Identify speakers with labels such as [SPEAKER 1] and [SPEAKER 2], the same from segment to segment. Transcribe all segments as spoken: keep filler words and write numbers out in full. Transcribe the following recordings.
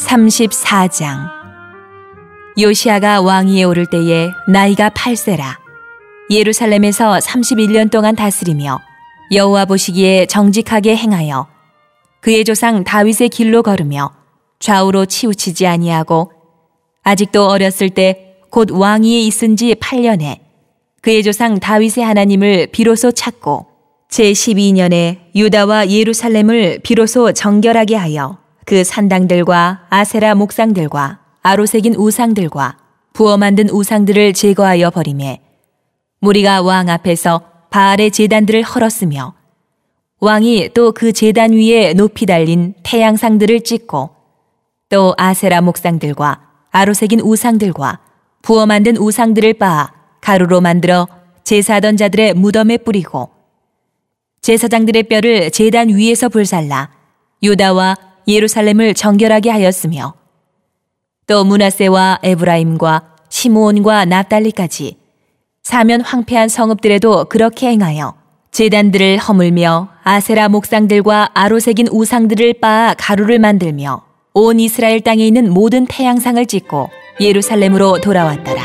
[SPEAKER 1] 삼십사 장. 요시야가 왕위에 오를 때에 나이가 팔 세라. 예루살렘에서 삼십일 년 동안 다스리며 여호와 보시기에 정직하게 행하여 그의 조상 다윗의 길로 걸으며 좌우로 치우치지 아니하고 아직도 어렸을 때 곧 왕위에 있은 지 팔 년에 그의 조상 다윗의 하나님을 비로소 찾고 제십이 년에 유다와 예루살렘을 비로소 정결하게 하여 그 산당들과 아세라 목상들과 아로새긴 우상들과 부어 만든 우상들을 제거하여 버리매 무리가 왕 앞에서 바알의 제단들을 헐었으며 왕이 또 그 제단 위에 높이 달린 태양상들을 찍고 또 아세라 목상들과 아로새긴 우상들과 부어 만든 우상들을 빻아 가루로 만들어 제사하던 자들의 무덤에 뿌리고 제사장들의 뼈를 제단 위에서 불살라 유다와 예루살렘을 정결하게 하였으며 또 므낫세와 에브라임과 시므온과 납달리까지 사면 황폐한 성읍들에도 그렇게 행하여 제단들을 허물며 아세라 목상들과 아로새긴 우상들을 빻아 가루를 만들며 온 이스라엘 땅에 있는 모든 태양상을 찍고 예루살렘으로 돌아왔더라.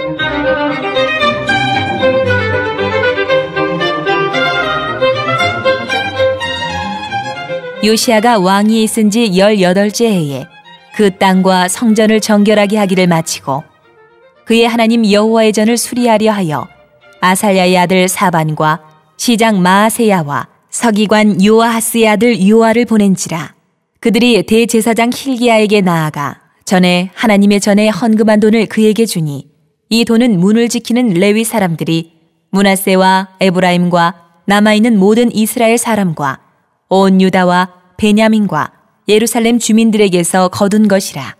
[SPEAKER 1] 요시야가 왕위에 있은 지 열여덟째 해에 그 땅과 성전을 정결하게 하기를 마치고 그의 하나님 여호와의 전을 수리하려 하여 아살야의 아들 사반과 시장 마아세야와 서기관 요아하스의 아들 요아를 보낸지라. 그들이 대제사장 힐기야에게 나아가 전에 하나님의 전에 헌금한 돈을 그에게 주니 이 돈은 문을 지키는 레위 사람들이 므낫세와 에브라임과 남아있는 모든 이스라엘 사람과 온 유다와 베냐민과 예루살렘 주민들에게서 거둔 것이라.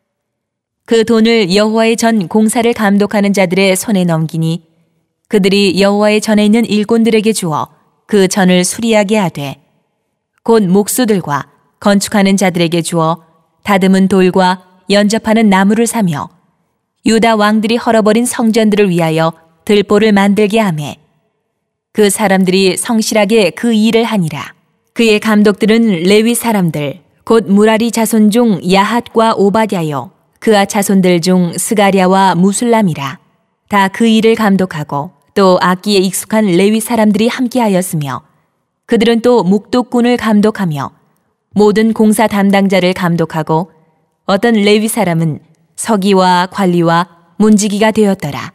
[SPEAKER 1] 그 돈을 여호와의 전 공사를 감독하는 자들의 손에 넘기니 그들이 여호와의 전에 있는 일꾼들에게 주어 그 전을 수리하게 하되 곧 목수들과 건축하는 자들에게 주어 다듬은 돌과 연접하는 나무를 사며 유다 왕들이 헐어버린 성전들을 위하여 들보를 만들게 하매 그 사람들이 성실하게 그 일을 하니라. 그의 감독들은 레위 사람들 곧 무라리 자손 중 야핫과 오바댜요 그아 자손들 중 스가랴와 무술람이라. 다 그 일을 감독하고 또 악기에 익숙한 레위 사람들이 함께하였으며 그들은 또 묵독군을 감독하며 모든 공사 담당자를 감독하고 어떤 레위 사람은 서기와 관리와 문지기가 되었더라.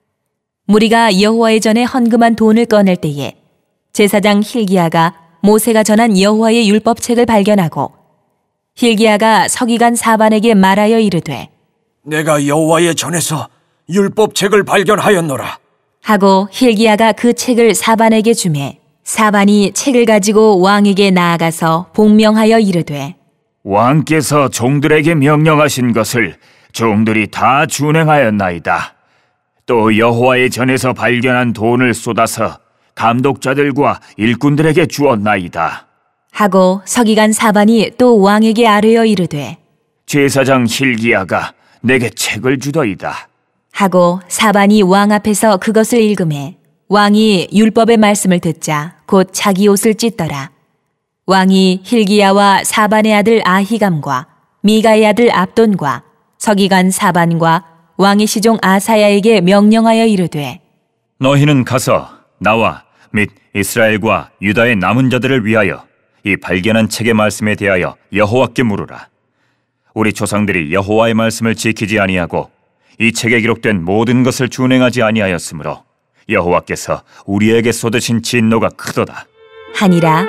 [SPEAKER 1] 무리가 여호와의 전에 헌금한 돈을 꺼낼 때에 제사장 힐기야가 모세가 전한 여호와의 율법책을 발견하고 힐기야가 서기관 사반에게 말하여 이르되
[SPEAKER 2] 내가 여호와의 전에서 율법책을 발견하였노라
[SPEAKER 1] 하고 힐기야가 그 책을 사반에게 주매 사반이 책을 가지고 왕에게 나아가서 복명하여 이르되
[SPEAKER 3] 왕께서 종들에게 명령하신 것을 종들이 다 준행하였나이다. 또 여호와의 전에서 발견한 돈을 쏟아서 감독자들과 일꾼들에게 주었나이다.
[SPEAKER 1] 하고 서기관 사반이 또 왕에게 아뢰어 이르되
[SPEAKER 3] 제사장 힐기야가 내게 책을 주더이다.
[SPEAKER 1] 하고 사반이 왕 앞에서 그것을 읽음에 왕이 율법의 말씀을 듣자 곧 자기 옷을 찢더라. 왕이 힐기야와 사반의 아들 아히감과 미가의 아들 압돈과 서기관 사반과 왕의 시종 아사야에게 명령하여 이르되
[SPEAKER 3] 너희는 가서 나와 및 이스라엘과 유다의 남은 자들을 위하여 이 발견한 책의 말씀에 대하여 여호와께 물으라. 우리 조상들이 여호와의 말씀을 지키지 아니하고 이 책에 기록된 모든 것을 준행하지 아니하였으므로 여호와께서 우리에게 쏟으신 진노가 크도다
[SPEAKER 1] 하니라.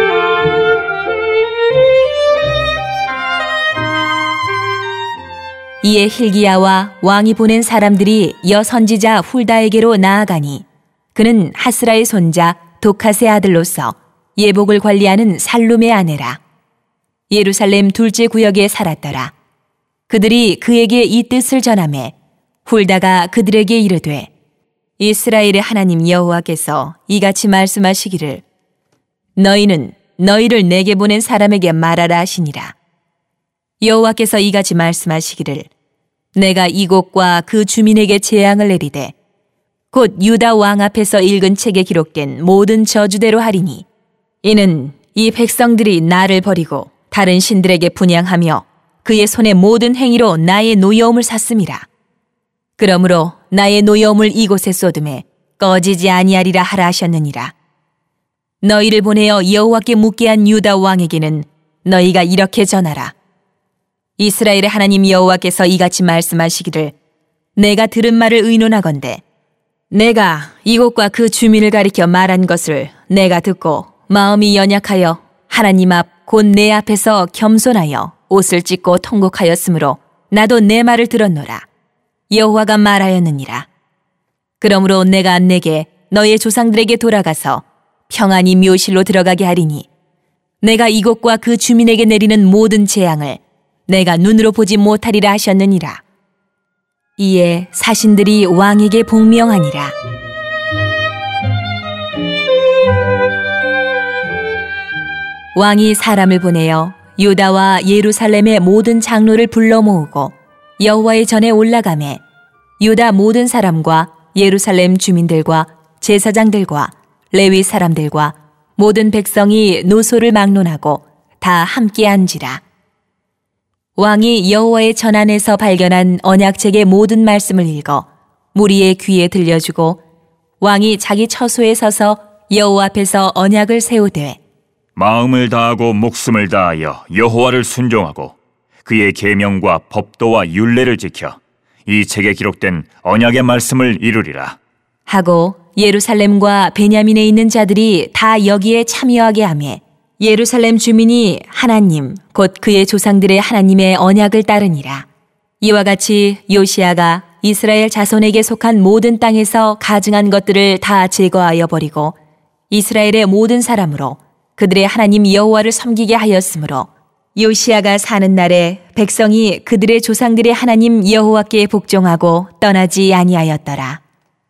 [SPEAKER 1] 이에 힐기야와 왕이 보낸 사람들이 여선지자 훌다에게로 나아가니 그는 하스라의 손자 도카스의 아들로서 예복을 관리하는 살룸의 아내라. 예루살렘 둘째 구역에 살았더라. 그들이 그에게 이 뜻을 전하매 훌다가 그들에게 이르되 이스라엘의 하나님 여호와께서 이같이 말씀하시기를 너희는 너희를 내게 보낸 사람에게 말하라 하시니라. 여호와께서 이같이 말씀하시기를 내가 이곳과 그 주민에게 재앙을 내리되 곧 유다 왕 앞에서 읽은 책에 기록된 모든 저주대로 하리니 이는 이 백성들이 나를 버리고 다른 신들에게 분향하며 그의 손의 모든 행위로 나의 노여움을 샀음이라. 그러므로 나의 노여움을 이곳에 쏟음에 꺼지지 아니하리라 하라 하셨느니라. 너희를 보내어 여호와께 묻게 한 유다 왕에게는 너희가 이렇게 전하라. 이스라엘의 하나님 여호와께서 이같이 말씀하시기를 내가 들은 말을 의논하건대 내가 이곳과 그 주민을 가리켜 말한 것을 내가 듣고 마음이 연약하여 하나님 앞 곧 내 앞에서 겸손하여 옷을 찢고 통곡하였으므로 나도 내 말을 들었노라. 여호와가 말하였느니라. 그러므로 내가 내게 너의 조상들에게 돌아가서 평안히 묘실로 들어가게 하리니 내가 이곳과 그 주민에게 내리는 모든 재앙을 내가 눈으로 보지 못하리라 하셨느니라. 이에 사신들이 왕에게 복명하니라. 왕이 사람을 보내어 유다와 예루살렘의 모든 장로를 불러 모으고 여호와의 전에 올라가매 유다 모든 사람과 예루살렘 주민들과 제사장들과 레위 사람들과 모든 백성이 노소를 막론하고 다 함께 앉으라. 왕이 여호와의 전 안에서 발견한 언약책의 모든 말씀을 읽어 무리의 귀에 들려주고 왕이 자기 처소에 서서 여호와 앞에서 언약을 세우되
[SPEAKER 3] 마음을 다하고 목숨을 다하여 여호와를 순종하고 그의 계명과 법도와 율례를 지켜 이 책에 기록된 언약의 말씀을 이루리라
[SPEAKER 1] 하고 예루살렘과 베냐민에 있는 자들이 다 여기에 참여하게 하며 예루살렘 주민이 하나님 곧 그의 조상들의 하나님의 언약을 따르니라. 이와 같이 요시야가 이스라엘 자손에게 속한 모든 땅에서 가증한 것들을 다 제거하여 버리고 이스라엘의 모든 사람으로 그들의 하나님 여호와를 섬기게 하였으므로 요시야가 사는 날에 백성이 그들의 조상들의 하나님 여호와께 복종하고 떠나지 아니하였더라.